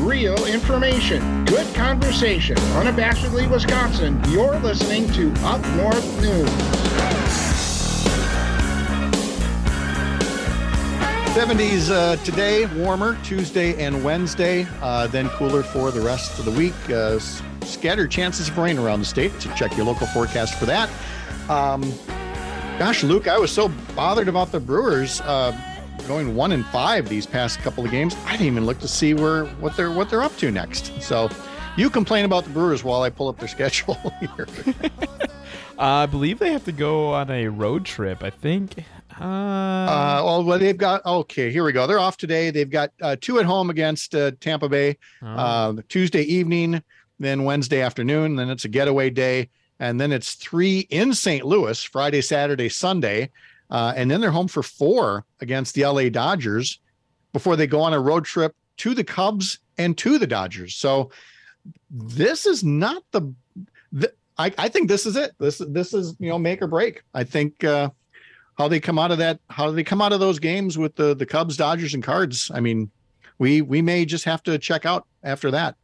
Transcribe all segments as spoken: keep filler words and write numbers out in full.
real information, good conversation, unabashedly Wisconsin. You're listening to Up North News. seventies uh, today, warmer Tuesday and Wednesday, uh, then cooler for the rest of the week. Uh, scattered chances of rain around the state, so check your local forecast for that. Um, gosh, Luke, I was so bothered about the Brewers uh, going one and five these past couple of games. I didn't even look to see where what they're what they're up to next. So you complain about the Brewers while I pull up their schedule here. uh, I believe they have to go on a road trip, I think. Uh, uh, well, they've got, okay, here we go. They're off today. They've got uh, two at home against uh, Tampa Bay, oh. uh, Tuesday evening, then Wednesday afternoon, then it's a getaway day, and then it's three in Saint Louis, Friday, Saturday, Sunday, uh, and then they're home for four against the L A Dodgers before they go on a road trip to the Cubs and to the Dodgers. So this is not the, the I, I think this is it. This, this is, you know, make or break. I think, uh, How they come out of that? How do they come out of those games with the the Cubs, Dodgers, and Cards? I mean, we we may just have to check out after that.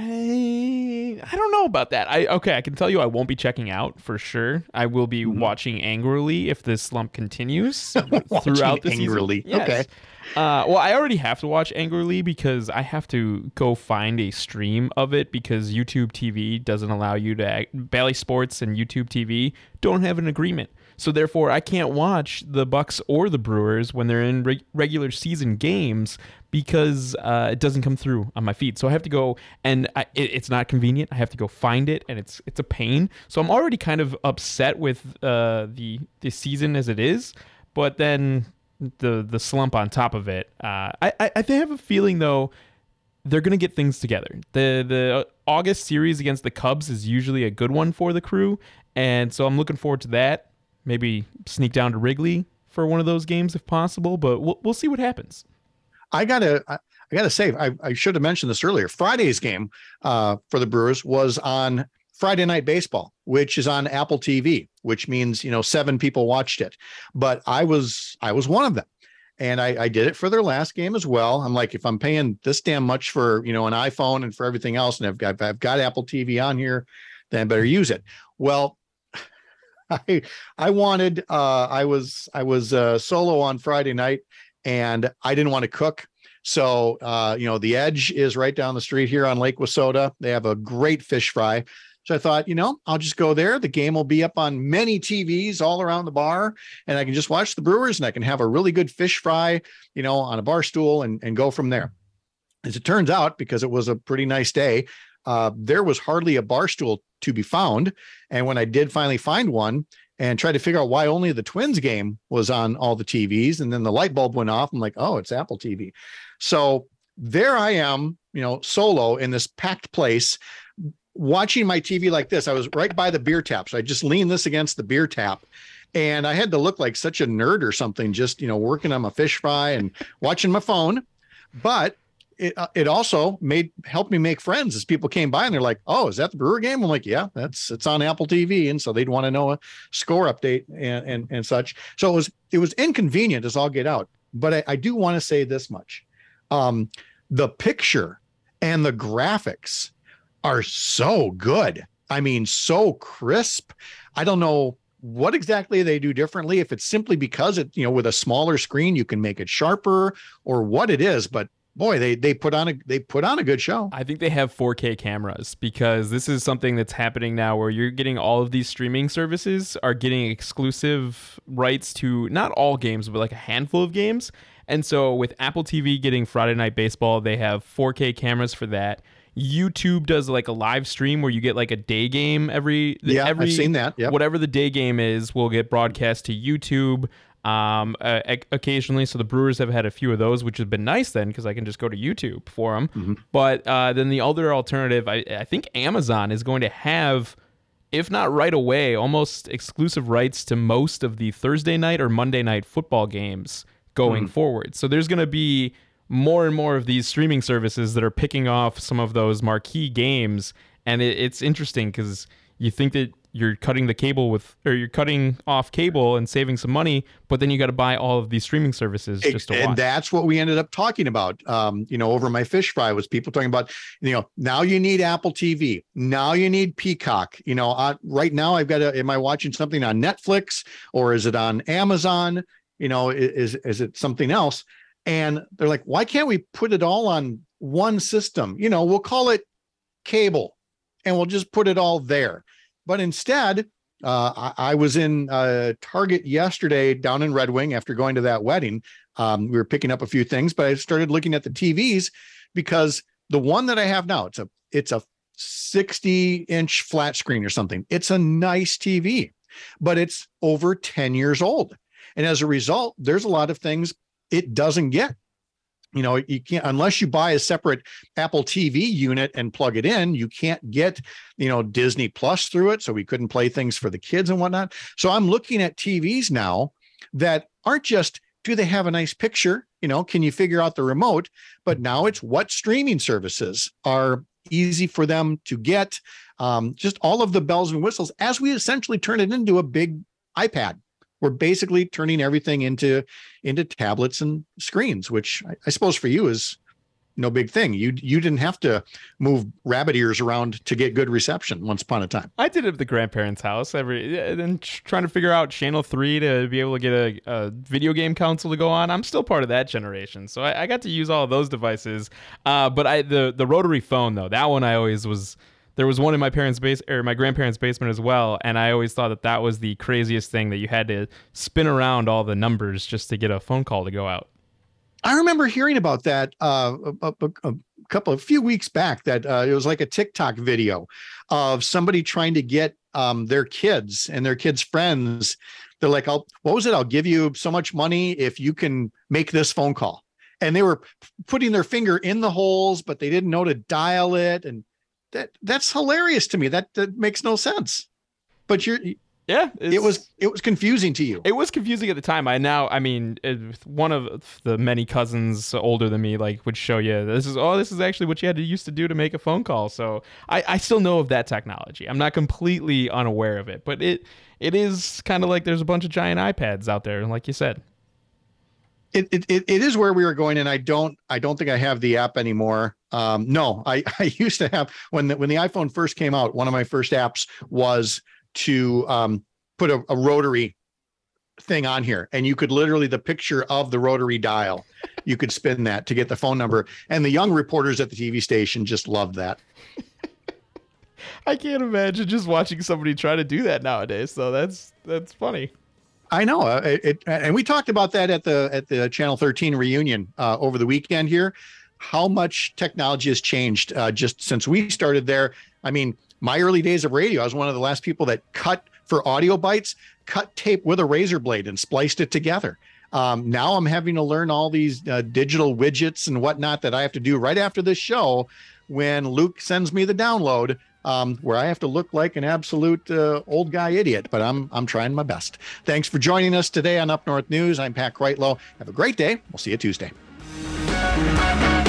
I I don't know about that. I okay, I can tell you I won't be checking out for sure. I will be mm-hmm. watching angrily if this slump continues throughout the angrily. season. Yes. Okay. Uh, well, I already have to watch angrily because I have to go find a stream of it because YouTube T V doesn't allow you to. Bally Sports and YouTube T V don't have an agreement. So therefore, I can't watch the Bucks or the Brewers when they're in reg- regular season games because uh, it doesn't come through on my feed. So I have to go, and I, it, it's not convenient. I have to go find it, and it's it's a pain. So I'm already kind of upset with uh, the the season as it is, but then the the slump on top of it. Uh, I I, I have a feeling though they're gonna get things together. The the August series against the Cubs is usually a good one for the Crew, and so I'm looking forward to that. Maybe sneak down to Wrigley for one of those games if possible, but we'll we'll see what happens. I gotta I, I gotta say I, I should have mentioned this earlier. Friday's game uh, for the Brewers was on Friday Night Baseball, which is on Apple T V, which means you know seven people watched it, but I was I was one of them, and I, I did it for their last game as well. I'm like, if I'm paying this damn much for you know an iPhone and for everything else, and I've got I've got Apple T V on here, then I better use it. Well. I I wanted uh I was I was uh solo on Friday night and I didn't want to cook. So uh you know the Edge is right down the street here on Lake Wissota. They have a great fish fry. So I thought, you know, I'll just go there. The game will be up on many T Vs all around the bar and I can just watch the Brewers and I can have a really good fish fry, you know, on a bar stool and, and go from there. As it turns out, because it was a pretty nice day, uh, there was hardly a bar stool to be found. And when I did finally find one and tried to figure out why only the Twins game was on all the T Vs, and then the light bulb went off, I'm like, oh, it's Apple T V. So there I am, you know, solo in this packed place, watching my T V like this. I was right by the beer tap. So I just leaned this against the beer tap. And I had to look like such a nerd or something, just, you know, working on my fish fry and watching my phone. But It uh, it also made helped me make friends as people came by and they're like, oh, is that the Brewer game? I'm like, yeah, that's it's on Apple T V. And so they'd want to know a score update and, and, and such. So it was it was inconvenient as all get out. But I, I do want to say this much. Um, the picture and the graphics are so good. I mean, so crisp. I don't know what exactly they do differently. If it's simply because it, you know, with a smaller screen, you can make it sharper or what it is, but boy, they they put on a they put on a good show. I think they have four K cameras because this is something that's happening now where you're getting all of these streaming services are getting exclusive rights to not all games, but like a handful of games. And so with Apple T V getting Friday Night Baseball, they have four K cameras for that. YouTube does like a live stream where you get like a day game every yeah, every, I've seen that. Yep. Whatever the day game is will get broadcast to YouTube. Um, uh, occasionally, so the Brewers have had a few of those, which has been nice then because I can just go to YouTube for them. Mm-hmm. But uh, then the other alternative, I, I think Amazon is going to have, if not right away, almost exclusive rights to most of the Thursday night or Monday night football games going mm. forward. So there's going to be more and more of these streaming services that are picking off some of those marquee games, and it, it's interesting because you think that you're cutting the cable with, or you're cutting off cable and saving some money, but then you got to buy all of these streaming services just to and watch. That's what we ended up talking about. Um, you know, over my fish fry was people talking about, you know, now you need Apple T V. Now you need Peacock. You know, uh, right now I've got to, am I watching something on Netflix or is it on Amazon? You know, is, is it something else? And they're like, why can't we put it all on one system? You know, we'll call it cable and we'll just put it all there. But instead, uh, I, I was in uh, Target yesterday down in Red Wing after going to that wedding. Um, we were picking up a few things, but I started looking at the T Vs because the one that I have now, it's a it's a sixty inch flat screen or something. It's a nice T V, but it's over ten years old. And as a result, there's a lot of things it doesn't get. You know, you can't, unless you buy a separate Apple T V unit and plug it in, you can't get, you know, Disney Plus through it. So we couldn't play things for the kids and whatnot. So I'm looking at T Vs now that aren't just, do they have a nice picture? You know, can you figure out the remote? But now it's what streaming services are easy for them to get. Um, just all of the bells and whistles as we essentially turn it into a big iPad. We're basically turning everything into into tablets and screens, which I, I suppose for you is no big thing. You you didn't have to move rabbit ears around to get good reception once upon a time. I did it at the grandparents' house every, and then trying to figure out channel three to be able to get a, a video game console to go on. I'm still part of that generation, so I, I got to use all of those devices. Uh, but I the the rotary phone though, that one I always was. There was one in my parents' base or my grandparents' basement as well, and I always thought that that was the craziest thing, that you had to spin around all the numbers just to get a phone call to go out. I remember hearing about that uh, a, a, a couple, a few weeks back. That uh, it was like a TikTok video of somebody trying to get um, their kids and their kids' friends. They're like, "I'll what was it? I'll give you so much money if you can make this phone call." And they were putting their finger in the holes, but they didn't know to dial it, and That that's hilarious to me. That that makes no sense. But you're yeah, it was it was confusing to you. It was confusing at the time. I now I mean it, one of the many cousins older than me like would show you this is oh this is actually what you had to used to do to make a phone call. So I, I still know of that technology. I'm not completely unaware of it, but it it is kind of like there's a bunch of giant iPads out there, like you said. It, it it is where we were going, and I don't I don't think I have the app anymore. Um, no, I, I used to have when the when the iPhone first came out. One of my first apps was to um, put a, a rotary thing on here, and you could literally the picture of the rotary dial. You could spin that to get the phone number, and the young reporters at the T V station just loved that. I can't imagine just watching somebody try to do that nowadays. So that's that's funny. I know uh, it, it, and we talked about that at the at the Channel thirteen reunion uh, over the weekend here. How much technology has changed uh, just since we started there. I mean, my early days of radio, I was one of the last people that cut for audio bites, cut tape with a razor blade and spliced it together. Um, now I'm having to learn all these uh, digital widgets and whatnot that I have to do right after this show when Luke sends me the download. Um, where I have to look like an absolute uh, old guy idiot, but I'm I'm trying my best. Thanks for joining us today on Up North News. I'm Pat Kreitlow. Have a great day. We'll see you Tuesday.